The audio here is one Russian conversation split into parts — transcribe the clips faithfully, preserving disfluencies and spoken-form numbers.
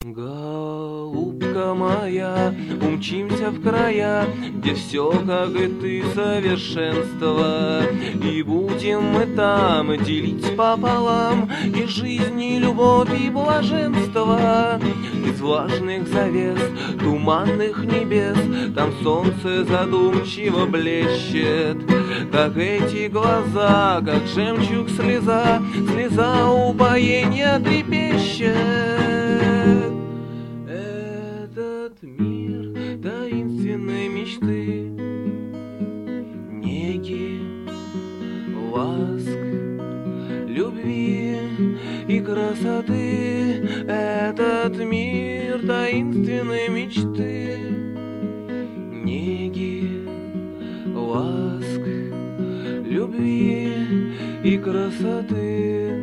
Голубка моя, умчимся в края, где все, как и ты, совершенство. И будем мы там делить пополам и жизнь, и любовь, и блаженство. Из влажных завес, туманных небес, там солнце задумчиво блещет. Как эти глаза, как жемчуг слеза, слеза упоения трепещет. Этот мир таинственной мечты, неги, ласк, любви и красоты. Этот мир таинственной мечты, неги, ласк, любви и красоты.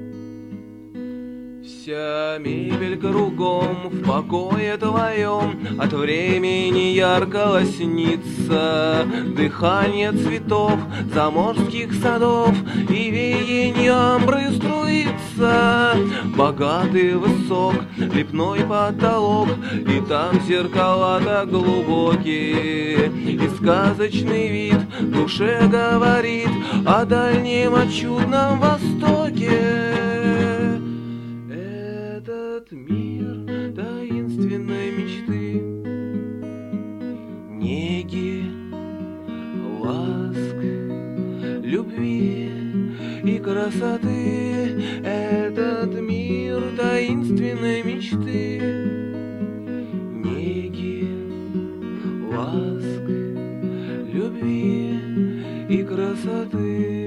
Вся мебель кругом в покое твоем от времени ярко лоснится. Дыхание цветов заморских садов и веяние амбры струится. Богатый высок лепной потолок, и там зеркала так глубокие. И сказочный вид в душе говорит о дальнем, о чудном Востоке. Этот мир таинственной мечты, неги, ласк, любви и красоты. Этот мир таинственной мечты, неги, ласк, любви и красоты.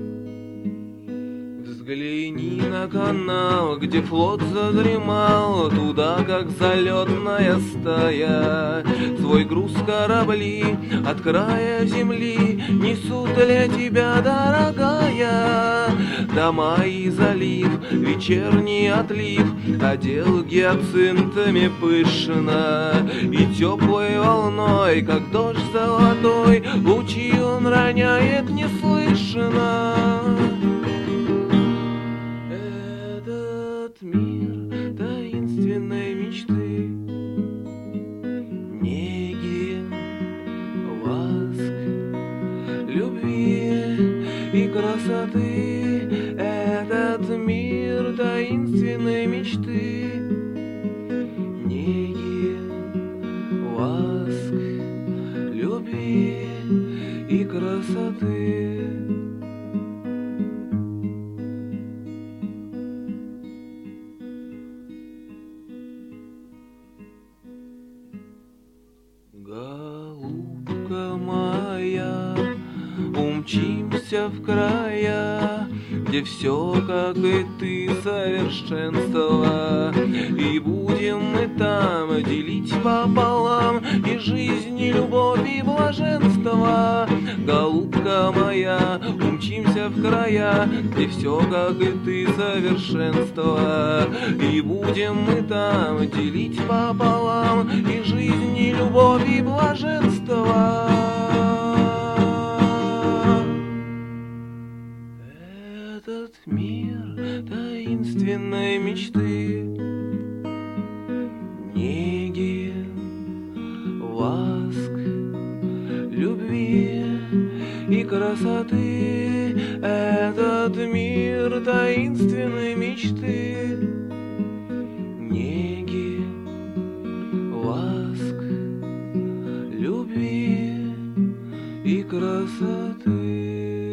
Взгляни на канал, где флот задремал, туда, как залетная стая. Свой груз корабли от края земли несут для тебя, дорогая. Дома и залив, вечерний отлив одел гиацинтами пышно. И теплой волной, как дождь золотой, лучи он роняет неслышно. Мир таинственной мечты, неги, ласк, любви и красоты. Этот мир таинственной мечты, неги, ласк, любви и красоты. Голубка моя, умчимся в края, где все, как и ты, совершенство. И будем мы там делить пополам и жизнь, и любовь, и блаженство. Голубка моя, умчимся в края, где все, как и ты, совершенство. И будем мы там делить пополам и жизнь, и любовь, и блаженство. Этот мир таинственной мечты, неги, ласк, любви и красоты. Этот мир таинственной мечты, неги, ласк, любви и красоты.